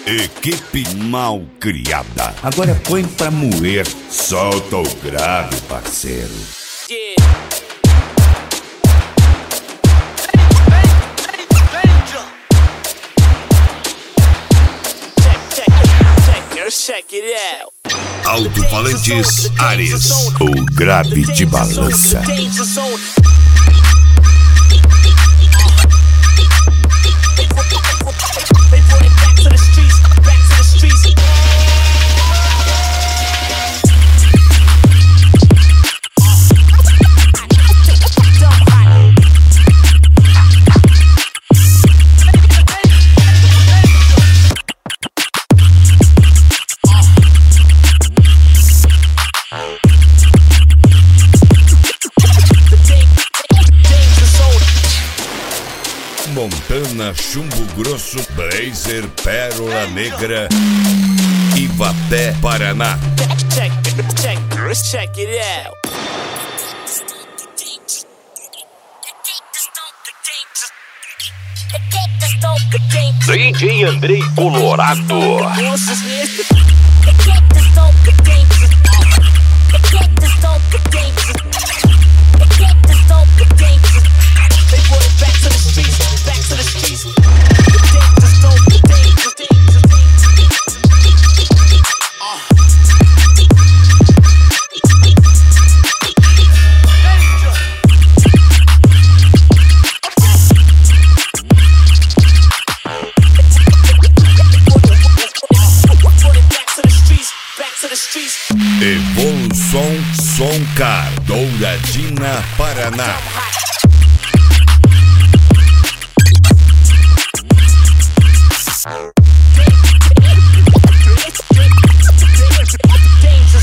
Equipe mal criada. Agora põe pra moer. Solta o grave, parceiro. Check it out. Alto-falantes Ares. O grave de balança. Montana, Chumbo Grosso, Blazer, Pérola Negra, Ivaté, Paraná. Check it out. DJ Andrei Colorado. Evolução Soncar, Douradina, Paraná.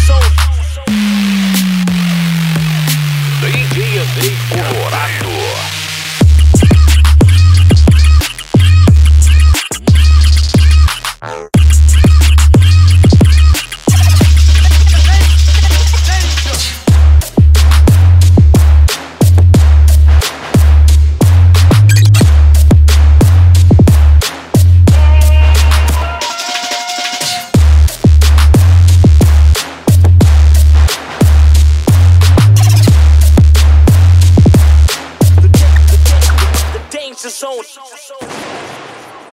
DJ Andrei Colorado.